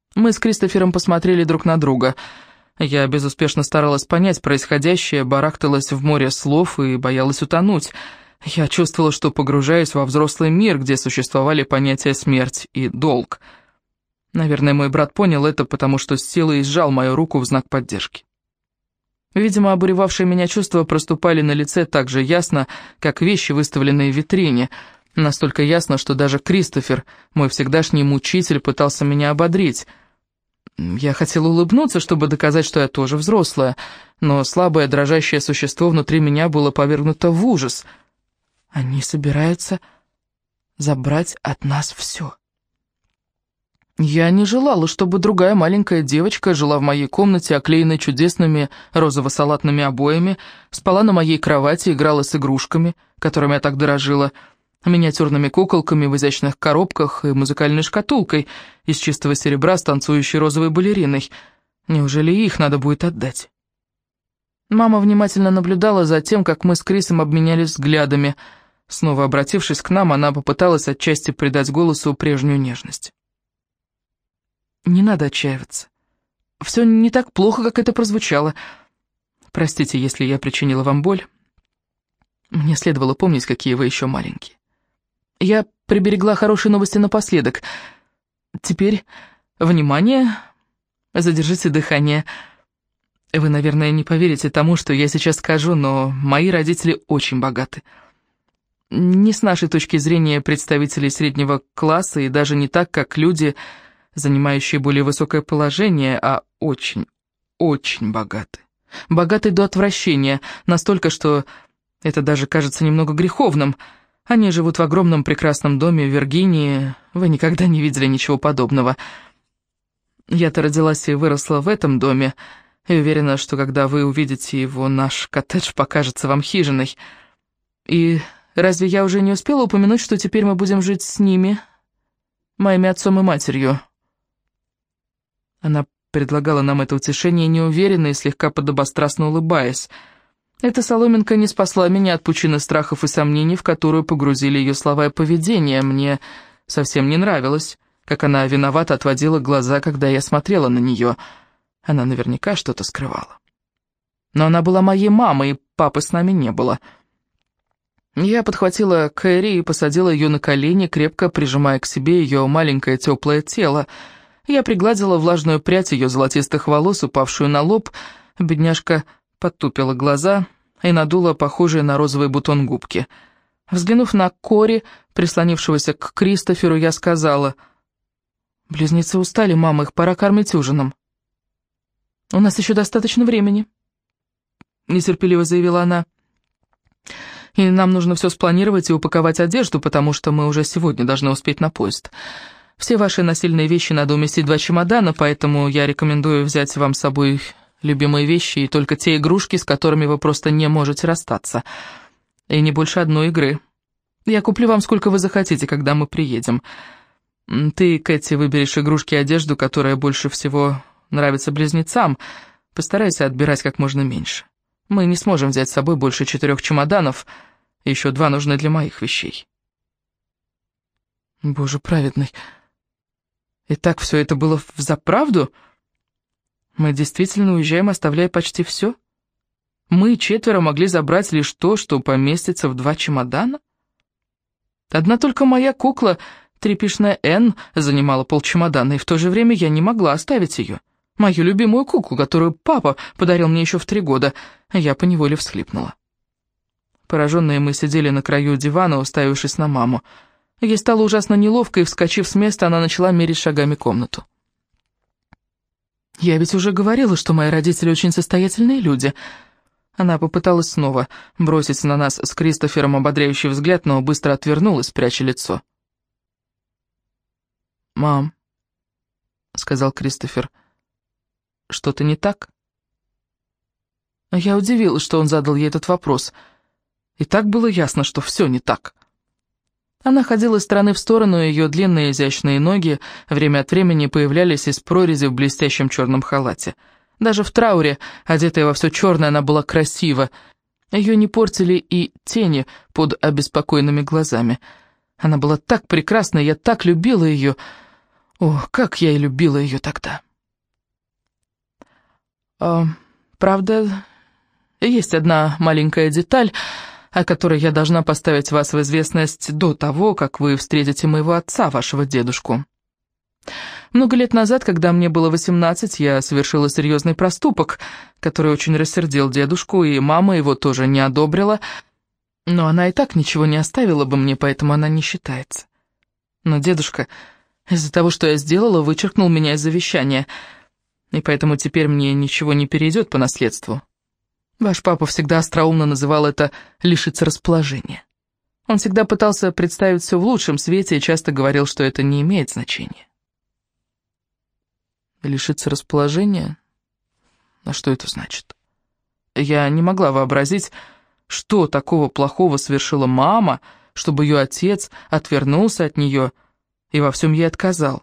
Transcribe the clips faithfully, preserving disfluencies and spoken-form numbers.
Мы с Кристофером посмотрели друг на друга. Я безуспешно старалась понять происходящее, барахталась в море слов и боялась утонуть. Я чувствовала, что погружаюсь во взрослый мир, где существовали понятия смерть и долг. Наверное, мой брат понял это, потому что с силой сжал мою руку в знак поддержки. Видимо, обуревавшие меня чувства проступали на лице так же ясно, как вещи, выставленные в витрине. Настолько ясно, что даже Кристофер, мой всегдашний мучитель, пытался меня ободрить. Я хотела улыбнуться, чтобы доказать, что я тоже взрослая, но слабое дрожащее существо внутри меня было повергнуто в ужас. Они собираются забрать от нас все. Я не желала, чтобы другая маленькая девочка жила в моей комнате, оклеенной чудесными розово-салатными обоями, спала на моей кровати, играла с игрушками, которыми я так дорожила, миниатюрными куколками в изящных коробках и музыкальной шкатулкой из чистого серебра с танцующей розовой балериной. Неужели их надо будет отдать? Мама внимательно наблюдала за тем, как мы с Крисом обменялись взглядами. Снова обратившись к нам, она попыталась отчасти придать голосу прежнюю нежность. «Не надо отчаиваться. Все не так плохо, как это прозвучало. Простите, если я причинила вам боль. Мне следовало помнить, какие вы еще маленькие. Я приберегла хорошие новости напоследок. Теперь, внимание, задержите дыхание. Вы, наверное, не поверите тому, что я сейчас скажу, но мои родители очень богаты. Не с нашей точки зрения представителей среднего класса и даже не так, как люди, занимающие более высокое положение, а очень, очень богаты. Богаты до отвращения, настолько, что это даже кажется немного греховным. Они живут в огромном прекрасном доме в Виргинии, вы никогда не видели ничего подобного. Я-то родилась и выросла в этом доме, и уверена, что когда вы увидите его, наш коттедж покажется вам хижиной. И разве я уже не успела упомянуть, что теперь мы будем жить с ними, моими отцом и матерью?» Она предлагала нам это утешение неуверенно и слегка подобострастно улыбаясь. Эта соломинка не спасла меня от пучины страхов и сомнений, в которую погрузили ее слова и поведение. Мне совсем не нравилось, как она виновато отводила глаза, когда я смотрела на нее. Она наверняка что-то скрывала. Но она была моей мамой, и папы с нами не было. Я подхватила Кэрри и посадила ее на колени, крепко прижимая к себе ее маленькое теплое тело. Я пригладила влажную прядь ее золотистых волос, упавшую на лоб. Бедняжка потупила глаза и надула похожие на розовый бутон губки. Взглянув на Кори, прислонившегося к Кристоферу, я сказала: «Близнецы устали, мама, их пора кормить ужином». «У нас еще достаточно времени», — нетерпеливо заявила она. «И нам нужно все спланировать и упаковать одежду, потому что мы уже сегодня должны успеть на поезд. Все ваши насильные вещи надо уместить в два чемодана, поэтому я рекомендую взять вам с собой любимые вещи и только те игрушки, с которыми вы просто не можете расстаться. И не больше одной игры. Я куплю вам сколько вы захотите, когда мы приедем. Ты, Кэти, выберешь игрушки и одежду, которая больше всего нравится близнецам. Постарайся отбирать как можно меньше. Мы не сможем взять с собой больше четырех чемоданов, еще два нужны для моих вещей». Боже праведный, и так все это было взаправду? Мы действительно уезжаем, оставляя почти все? Мы четверо могли забрать лишь то, что поместится в два чемодана? Одна только моя кукла, тряпишная Энн, занимала полчемодана, и в то же время я не могла оставить ее. Мою любимую куклу, которую папа подарил мне еще в три года. Я поневоле всхлипнула. Пораженные мы сидели на краю дивана, уставившись на маму. Ей стало ужасно неловко, и, вскочив с места, она начала мерить шагами комнату. «Я ведь уже говорила, что мои родители очень состоятельные люди». Она попыталась снова бросить на нас с Кристофером ободряющий взгляд, но быстро отвернулась, пряча лицо. «Мам», — сказал Кристофер, — «что-то не так?» Я удивилась, что он задал ей этот вопрос. И так было ясно, что все не так. Она ходила из стороны в сторону, и ее длинные изящные ноги время от времени появлялись из прорези в блестящем черном халате. Даже в трауре, одетая во все черное, она была красива. Ее не портили и тени под обеспокоенными глазами. Она была так прекрасна, я так любила ее. О, как я и любила ее тогда. А, правда, есть одна маленькая деталь, о которой я должна поставить вас в известность до того, как вы встретите моего отца, вашего дедушку. Много лет назад, когда мне было восемнадцать, я совершила серьезный проступок, который очень рассердил дедушку, и мама его тоже не одобрила, но она и так ничего не оставила бы мне, поэтому она не считается. Но дедушка, из-за того, что я сделала, вычеркнул меня из завещания, и поэтому теперь мне ничего не перейдет по наследству. Ваш папа всегда остроумно называл это «лишиться расположения». Он всегда пытался представить все в лучшем свете и часто говорил, что это не имеет значения. Лишиться расположения? А что это значит? Я не могла вообразить, что такого плохого совершила мама, чтобы ее отец отвернулся от нее и во всем ей отказал.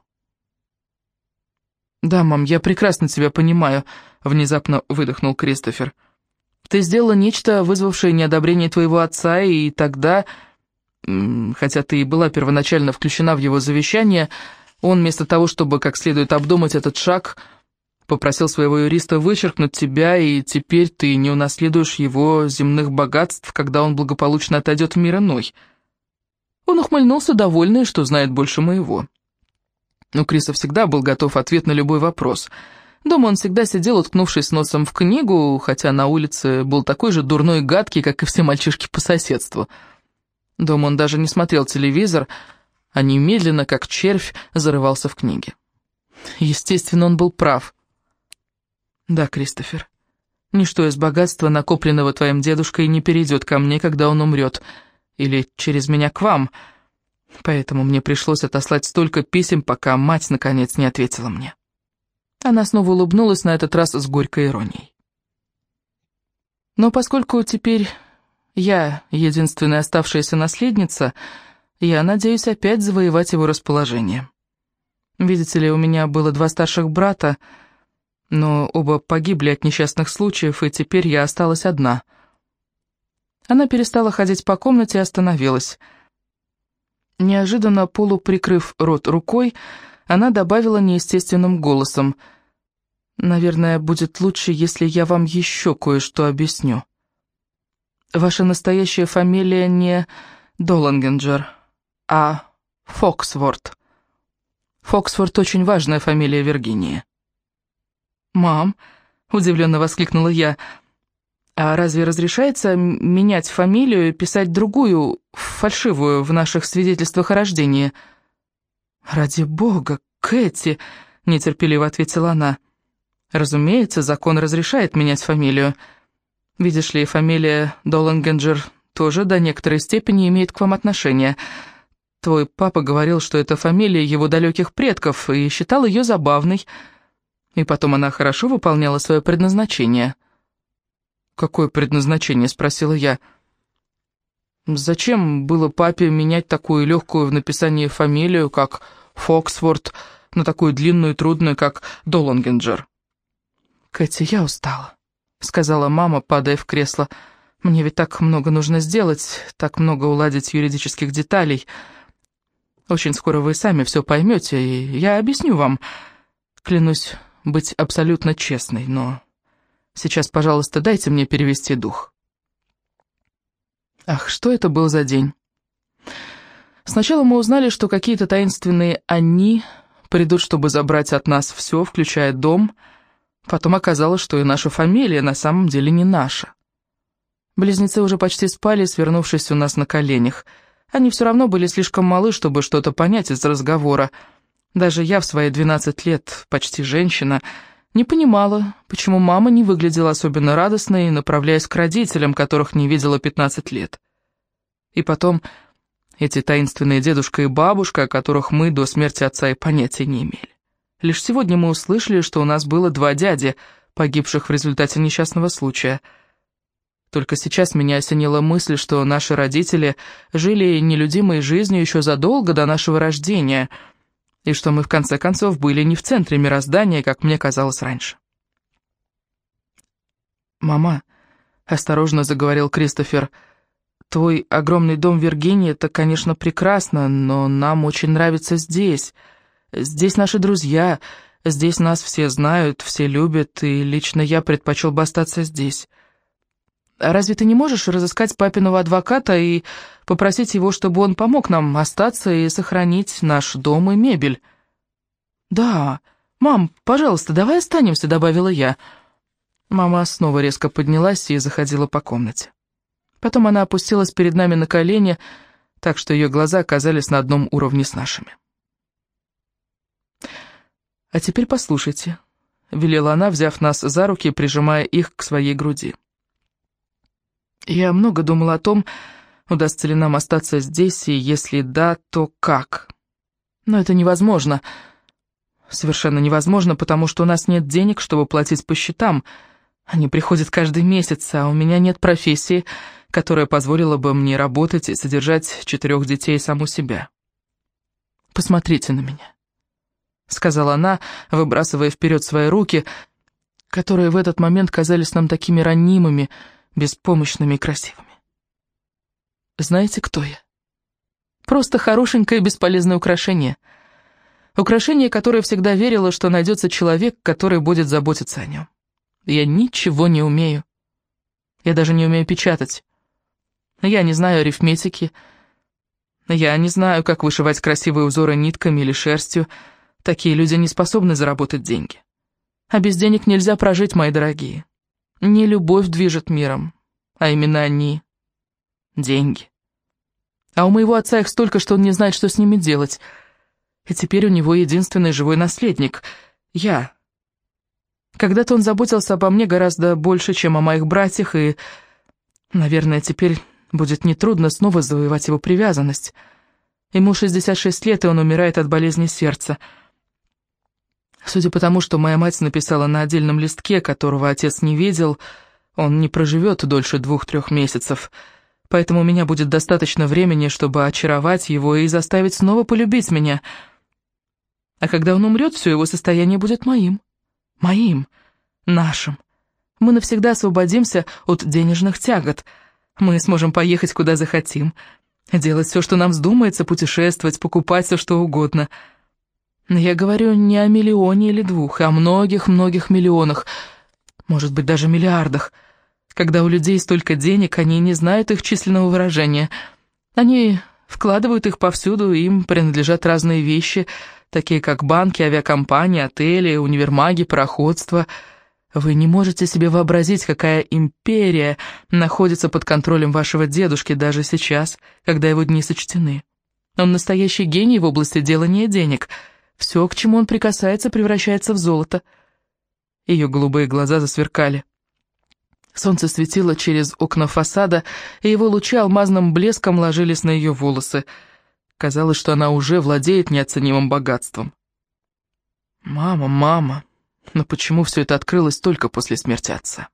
«Да, мам, я прекрасно тебя понимаю», — внезапно выдохнул Кристофер. «Ты сделала нечто, вызвавшее неодобрение твоего отца, и тогда, хотя ты и была первоначально включена в его завещание, он вместо того, чтобы как следует обдумать этот шаг, попросил своего юриста вычеркнуть тебя, и теперь ты не унаследуешь его земных богатств, когда он благополучно отойдет в мир иной». Он ухмыльнулся, довольный, что знает больше моего. Но Криса всегда был готов ответ на любой вопрос. Дома он всегда сидел, уткнувшись носом в книгу, хотя на улице был такой же дурной и гадкий, как и все мальчишки по соседству. Дома он даже не смотрел телевизор, а немедленно, как червь, зарывался в книги. Естественно, он был прав. «Да, Кристофер, ничто из богатства, накопленного твоим дедушкой, не перейдет ко мне, когда он умрет, или через меня к вам, поэтому мне пришлось отослать столько писем, пока мать, наконец, не ответила мне». Она снова улыбнулась, на этот раз с горькой иронией. «Но поскольку теперь я единственная оставшаяся наследница, я надеюсь опять завоевать его расположение. Видите ли, у меня было два старших брата, но оба погибли от несчастных случаев, и теперь я осталась одна». Она перестала ходить по комнате и остановилась. Неожиданно, полуприкрыв рот рукой, она добавила неестественным голосом: «Наверное, будет лучше, если я вам еще кое-что объясню. Ваша настоящая фамилия не Доллингенджер, а Фоксворт. Фоксворт — очень важная фамилия Виргинии». «Мам», — удивленно воскликнула я, — «а разве разрешается менять фамилию и писать другую, фальшивую, в наших свидетельствах о рождении?» «Ради бога, Кэти», — нетерпеливо ответила она. «Разумеется, закон разрешает менять фамилию. Видишь ли, фамилия Доллингенджер тоже до некоторой степени имеет к вам отношение. Твой папа говорил, что это фамилия его далеких предков, и считал ее забавной. И потом она хорошо выполняла свое предназначение». «Какое предназначение?» — спросила я. «Зачем было папе менять такую легкую в написании фамилию, как Фоксворт, на такую длинную и трудную, как Доллингенджер?» «Кэти, я устала», — сказала мама, падая в кресло. «Мне ведь так много нужно сделать, так много уладить юридических деталей. Очень скоро вы сами все поймете, и я объясню вам. Клянусь быть абсолютно честной, но сейчас, пожалуйста, дайте мне перевести дух». Ах, что это был за день? Сначала мы узнали, что какие-то таинственные «они» придут, чтобы забрать от нас все, включая дом. Потом оказалось, что и наша фамилия на самом деле не наша. Близнецы уже почти спали, свернувшись у нас на коленях. Они все равно были слишком малы, чтобы что-то понять из разговора. Даже я в свои двенадцать лет, почти женщина, не понимала, почему мама не выглядела особенно радостной, направляясь к родителям, которых не видела пятнадцать лет. И потом эти таинственные дедушка и бабушка, о которых мы до смерти отца и понятия не имели. Лишь сегодня мы услышали, что у нас было два дяди, погибших в результате несчастного случая. Только сейчас меня осенила мысль, что наши родители жили нелюдимой жизнью еще задолго до нашего рождения, и что мы в конце концов были не в центре мироздания, как мне казалось раньше. «Мама», — осторожно заговорил Кристофер, — «твой огромный дом в Виргинии — это, конечно, прекрасно, но нам очень нравится здесь. Здесь наши друзья, здесь нас все знают, все любят, и лично я предпочел бы остаться здесь. А разве ты не можешь разыскать папиного адвоката и попросить его, чтобы он помог нам остаться и сохранить наш дом и мебель?» «Да, мам, пожалуйста, давай останемся», — добавила я. Мама снова резко поднялась и заходила по комнате. Потом она опустилась перед нами на колени, так что ее глаза оказались на одном уровне с нашими. «А теперь послушайте», — велела она, взяв нас за руки и прижимая их к своей груди. «Я много думала о том, удастся ли нам остаться здесь, и если да, то как. Но это невозможно. Совершенно невозможно, потому что у нас нет денег, чтобы платить по счетам. Они приходят каждый месяц, а у меня нет профессии, которая позволила бы мне работать и содержать четырех детей и саму себя. Посмотрите на меня», — сказала она, выбрасывая вперед свои руки, которые в этот момент казались нам такими ранимыми, беспомощными и красивыми. «Знаете, кто я? Просто хорошенькое бесполезное украшение. Украшение, которое всегда верило, что найдется человек, который будет заботиться о нем. Я ничего не умею. Я даже не умею печатать. Я не знаю арифметики. Я не знаю, как вышивать красивые узоры нитками или шерстью. Такие люди не способны заработать деньги. А без денег нельзя прожить, мои дорогие. Не любовь движет миром, а именно они — деньги. А у моего отца их столько, что он не знает, что с ними делать. И теперь у него единственный живой наследник — я. Когда-то он заботился обо мне гораздо больше, чем о моих братьях, и, наверное, теперь будет нетрудно снова завоевать его привязанность. Ему шестьдесят шесть лет, и он умирает от болезни сердца. Судя по тому, что моя мать написала на отдельном листке, которого отец не видел, он не проживет дольше двух-трех месяцев, поэтому у меня будет достаточно времени, чтобы очаровать его и заставить снова полюбить меня. А когда он умрет, все его состояние будет моим. Моим. Нашим. Мы навсегда освободимся от денежных тягот. Мы сможем поехать куда захотим, делать все, что нам вздумается, путешествовать, покупать все, что угодно. Я говорю не о миллионе или двух, а о многих-многих миллионах, может быть, даже миллиардах. Когда у людей столько денег, они не знают их численного выражения. Они вкладывают их повсюду, им принадлежат разные вещи, такие как банки, авиакомпании, отели, универмаги, пароходства. Вы не можете себе вообразить, какая империя находится под контролем вашего дедушки даже сейчас, когда его дни сочтены. Он настоящий гений в области делания денег. Все, к чему он прикасается, превращается в золото. Ее голубые глаза засверкали. Солнце светило через окна фасада, и его лучи алмазным блеском ложились на ее волосы. Казалось, что она уже владеет неоценимым богатством. «Мама, мама, но почему все это открылось только после смерти отца?»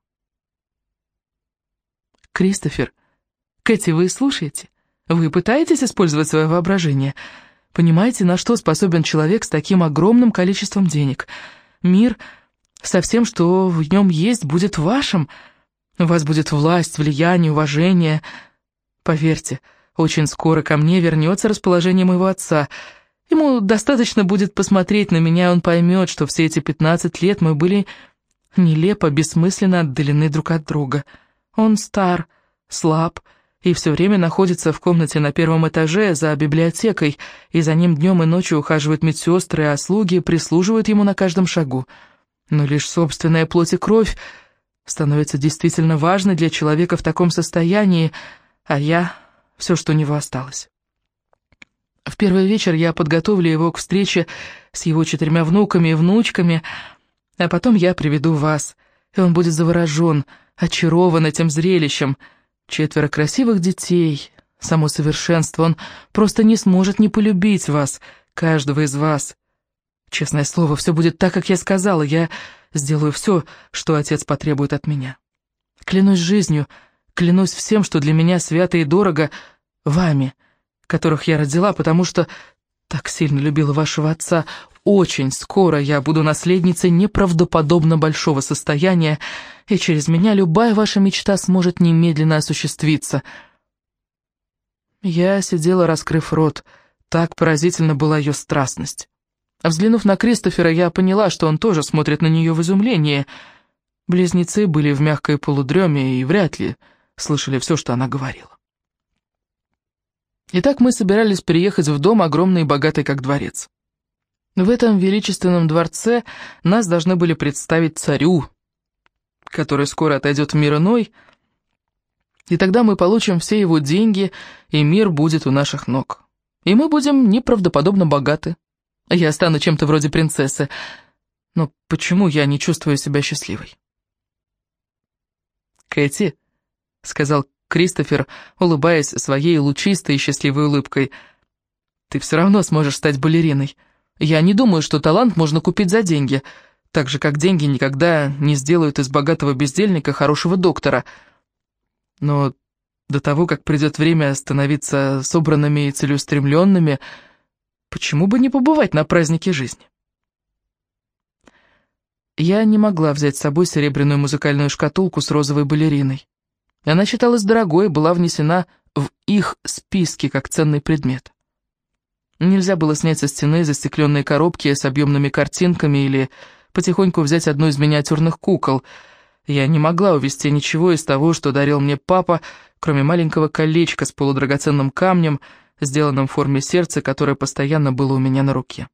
«Кристофер, Кэти, вы слушаете? Вы пытаетесь использовать свое воображение? Понимаете, на что способен человек с таким огромным количеством денег? Мир со всем, что в нем есть, будет вашим. У вас будет власть, влияние, уважение. Поверьте, очень скоро ко мне вернется расположение моего отца. Ему достаточно будет посмотреть на меня, и он поймет, что все эти пятнадцать лет мы были нелепо, бессмысленно отдалены друг от друга. Он стар, слаб, и все время находится в комнате на первом этаже за библиотекой, и за ним днем и ночью ухаживают медсестры, а слуги прислуживают ему на каждом шагу. Но лишь собственная плоть и кровь становится действительно важной для человека в таком состоянии, а я — все, что у него осталось. В первый вечер я подготовлю его к встрече с его четырьмя внуками и внучками, а потом я приведу вас, и он будет заворожен, очарован этим зрелищем. Четверо красивых детей, само совершенство, он просто не сможет не полюбить вас, каждого из вас. Честное слово, все будет так, как я сказала, я сделаю все, что отец потребует от меня. Клянусь жизнью, клянусь всем, что для меня свято и дорого, вами, которых я родила, потому что так сильно любила вашего отца. Очень скоро я буду наследницей неправдоподобно большого состояния, и через меня любая ваша мечта сможет немедленно осуществиться. Я сидела, раскрыв рот, так поразительна была ее страстность. Взглянув на Кристофера, я поняла, что он тоже смотрит на нее в изумлении. Близнецы были в мягкой полудреме и вряд ли слышали все, что она говорила. Итак, мы собирались переехать в дом, огромный и богатый, как дворец. В этом величественном дворце нас должны были представить царю, который скоро отойдет в мир иной, и тогда мы получим все его деньги, и мир будет у наших ног. И мы будем неправдоподобно богаты. Я стану чем-то вроде принцессы. Но почему я не чувствую себя счастливой? «Кэти», — сказал Кристофер, улыбаясь своей лучистой и счастливой улыбкой, — «ты все равно сможешь стать балериной. Я не думаю, что талант можно купить за деньги, так же, как деньги никогда не сделают из богатого бездельника хорошего доктора. Но до того, как придет время становиться собранными и целеустремленными, почему бы не побывать на празднике жизни?» Я не могла взять с собой серебряную музыкальную шкатулку с розовой балериной. Она считалась дорогой и была внесена в их списки как ценный предмет. Нельзя было снять со стены застекленные коробки с объемными картинками или потихоньку взять одну из миниатюрных кукол. Я не могла увезти ничего из того, что дарил мне папа, кроме маленького колечка с полудрагоценным камнем, сделанным в форме сердца, которое постоянно было у меня на руке.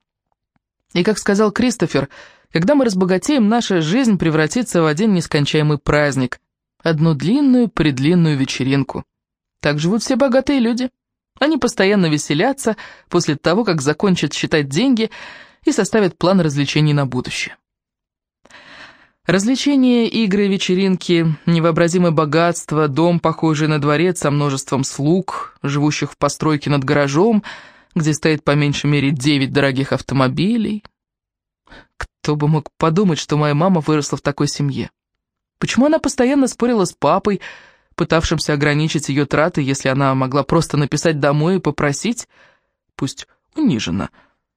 И, как сказал Кристофер, когда мы разбогатеем, наша жизнь превратится в один нескончаемый праздник, одну длинную-предлинную вечеринку. Так живут все богатые люди. Они постоянно веселятся после того, как закончат считать деньги и составят план развлечений на будущее. Развлечения, игры, вечеринки, невообразимое богатство, дом, похожий на дворец со множеством слуг, живущих в постройке над гаражом, где стоит по меньшей мере девять дорогих автомобилей. Кто бы мог подумать, что моя мама выросла в такой семье? Почему она постоянно спорила с папой, пытавшимся ограничить ее траты, если она могла просто написать домой и попросить, пусть униженно?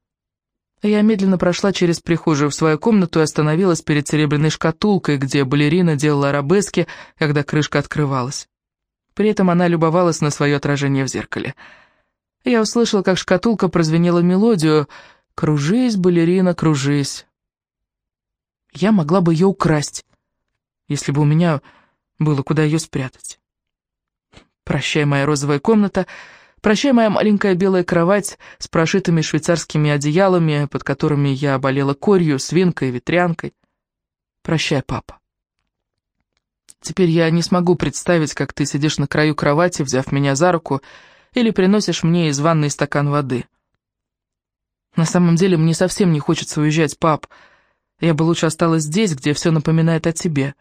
Я медленно прошла через прихожую в свою комнату и остановилась перед серебряной шкатулкой, где балерина делала арабески, когда крышка открывалась. При этом она любовалась на свое отражение в зеркале. Я услышала, как шкатулка прозвенела мелодию «Кружись, балерина, кружись». Я могла бы ее украсть, если бы у меня было куда ее спрятать. Прощай, моя розовая комната, прощай, моя маленькая белая кровать с прошитыми швейцарскими одеялами, под которыми я болела корью, свинкой и ветрянкой. Прощай, папа. Теперь я не смогу представить, как ты сидишь на краю кровати, взяв меня за руку, или приносишь мне из ванной стакан воды. На самом деле мне совсем не хочется уезжать, пап. Я бы лучше осталась здесь, где все напоминает о тебе.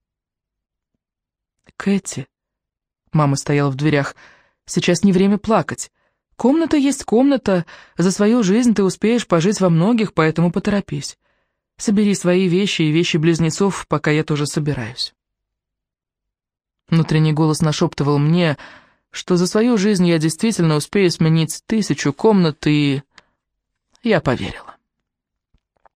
Кэти, мама стояла в дверях, сейчас не время плакать. Комната есть комната, за свою жизнь ты успеешь пожить во многих, поэтому поторопись. Собери свои вещи и вещи близнецов, пока я тоже собираюсь. Внутренний голос нашептывал мне, что за свою жизнь я действительно успею сменить тысячу комнат, и я поверила.